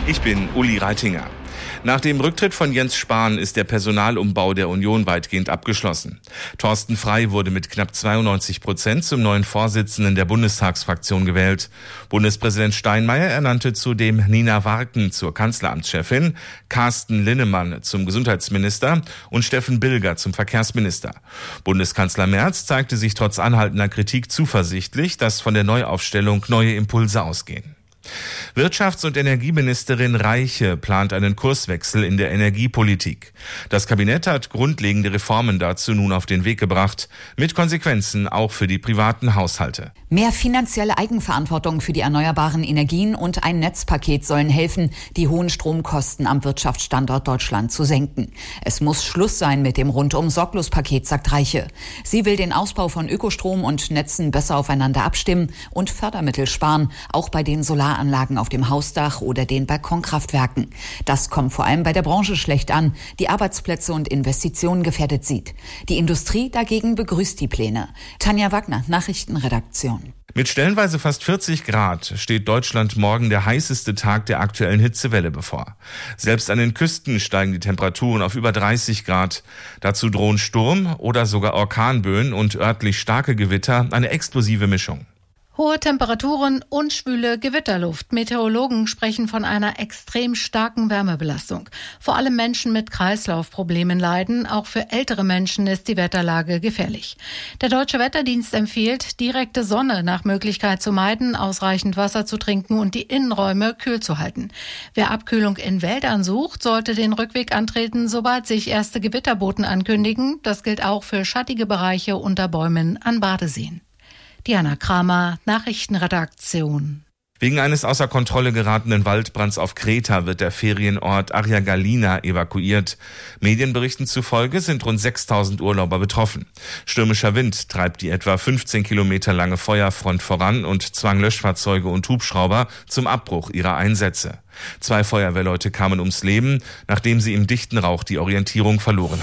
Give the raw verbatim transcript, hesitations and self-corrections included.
Ich bin Uli Reitinger. Nach dem Rücktritt von Jens Spahn ist der Personalumbau der Union weitgehend abgeschlossen. Thorsten Frey wurde mit knapp zweiundneunzig Prozent zum neuen Vorsitzenden der Bundestagsfraktion gewählt. Bundespräsident Steinmeier ernannte zudem Nina Warken zur Kanzleramtschefin, Carsten Linnemann zum Gesundheitsminister und Steffen Bilger zum Verkehrsminister. Bundeskanzler Merz zeigte sich trotz anhaltender Kritik zuversichtlich, dass von der Neuaufstellung neue Impulse ausgehen. Wirtschafts- und Energieministerin Reiche plant einen Kurswechsel in der Energiepolitik. Das Kabinett hat grundlegende Reformen dazu nun auf den Weg gebracht, mit Konsequenzen auch für die privaten Haushalte. Mehr finanzielle Eigenverantwortung für die erneuerbaren Energien und ein Netzpaket sollen helfen, die hohen Stromkosten am Wirtschaftsstandort Deutschland zu senken. Es muss Schluss sein mit dem Rundum-Sorglos-Paket, sagt Reiche. Sie will den Ausbau von Ökostrom und Netzen besser aufeinander abstimmen und Fördermittel sparen, auch bei den Solaranlagen auf dem Hausdach oder den Balkonkraftwerken. Das kommt vor allem bei der Branche schlecht an, die Arbeitsplätze und Investitionen gefährdet sieht. Die Industrie dagegen begrüßt die Pläne. Tanja Wagner, Nachrichtenredaktion. Mit stellenweise fast vierzig Grad steht Deutschland morgen der heißeste Tag der aktuellen Hitzewelle bevor. Selbst an den Küsten steigen die Temperaturen auf über dreißig Grad. Dazu drohen Sturm oder sogar Orkanböen und örtlich starke Gewitter, eine explosive Mischung. Hohe Temperaturen und schwüle Gewitterluft. Meteorologen sprechen von einer extrem starken Wärmebelastung. Vor allem Menschen mit Kreislaufproblemen leiden. Auch für ältere Menschen ist die Wetterlage gefährlich. Der Deutsche Wetterdienst empfiehlt, direkte Sonne nach Möglichkeit zu meiden, ausreichend Wasser zu trinken und die Innenräume kühl zu halten. Wer Abkühlung in Wäldern sucht, sollte den Rückweg antreten, sobald sich erste Gewitterboten ankündigen. Das gilt auch für schattige Bereiche unter Bäumen an Badeseen. Diana Kramer, Nachrichtenredaktion. Wegen eines außer Kontrolle geratenen Waldbrands auf Kreta wird der Ferienort Aryagalina evakuiert. Medienberichten zufolge sind rund sechstausend Urlauber betroffen. Stürmischer Wind treibt die etwa fünfzehn Kilometer lange Feuerfront voran und zwang Löschfahrzeuge und Hubschrauber zum Abbruch ihrer Einsätze. Zwei Feuerwehrleute kamen ums Leben, nachdem sie im dichten Rauch die Orientierung verloren